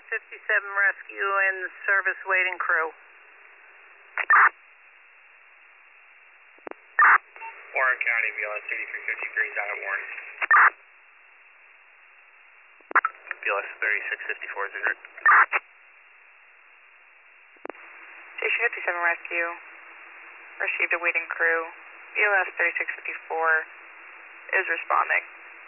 57 rescue and service waiting crew. Warren County, BLS 3353 is out at Warren. BLS 3654 is en route. Station 57 rescue. Received a waiting crew. BLS 3654 is responding.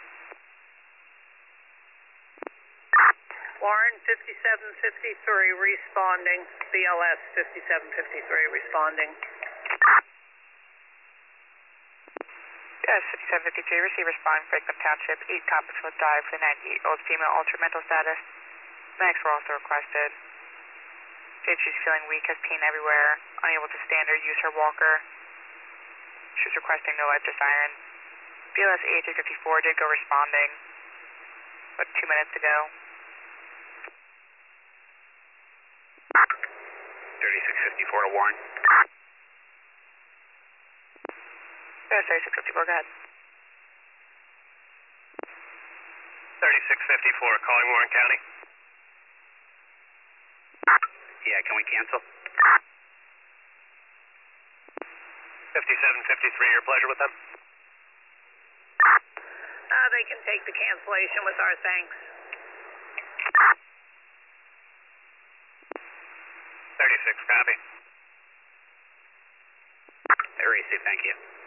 Warren 5753 responding. BLS 5753 responding. BLS 5753, receive responding Franklin Township. 8 topics will die for the 98-year-old female, altered mental status. Medics were also requested. Said she's feeling weak, has pain everywhere, unable to stand or use her walker. She's requesting no electric siren. BLS 8354 did go responding, but 2 minutes ago. 3654 to Warren. BLS 3654, go ahead. 3654, calling Warren County. Yeah, can we cancel? 5753, your pleasure with them? They can take the cancellation with our thanks. 36, copy. Received, thank you.